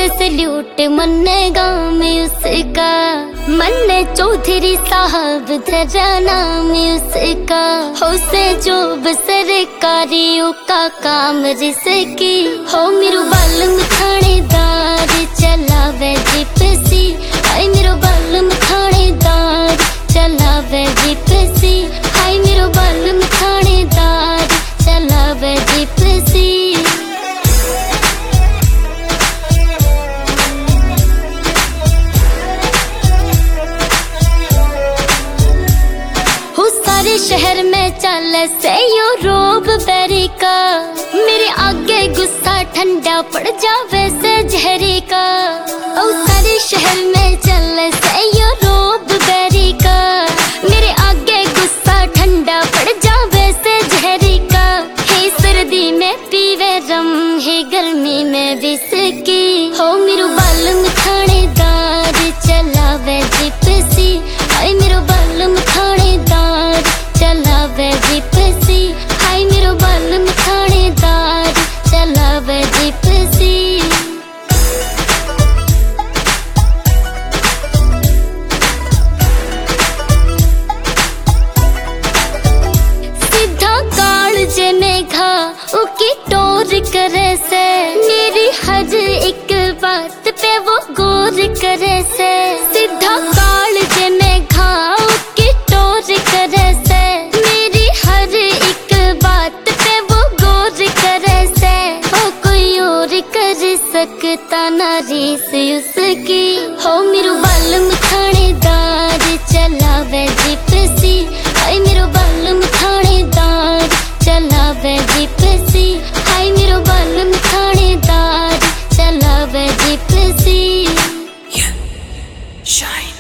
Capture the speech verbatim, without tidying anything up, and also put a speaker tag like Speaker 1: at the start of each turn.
Speaker 1: Salute मन्ने गाँव में उसका, मन्ने चौधरी साहब तेरा नाम उसका। हो से जो सरकारियों का काम रिसकी, हो मेरू बालम थानेदार चलावे जिपसी। हाय मेरो बालम थानेदार चलावे जिपसी। हाय मेरो बालम थानेदार चलावे जिपसी। सारे शहर में चले से यो रोब बेरी का, मेरे आगे गुस्सा ठंडा पड़ जावे से जहरी का। ओ सारे शहर में चले से यो रोब बेरी का, मेरे आगे गुस्सा ठंडा पड़ जावे से जहरी का। हे सर्दी में पीवे रम, हे गर्मी में विस्की। हो मेरू बालम थानेदार चलावे जिपसी। हाय मेरो बालम थानेदार चलावे जिपसी। हाय मेरो बालम थानेदार चलावे जिपसी। सीधा काल जे मेघा उकी टोर करे से, मेरी हर एक बात पे वो गौर करे से। सीधा काल जे मेघा उकी टोर करे से, मेरी हर एक बात पे वो गौर करे से। हो कोई और कर सकता ना रीस उसकी। हो मेरू बालम थानेदार चलावे जिपसी। हाय मेरो बालम थानेदार चलावे जिपसी। हाय मेरो बालम थानेदार चलावे जिपसी।
Speaker 2: Yeah, shine.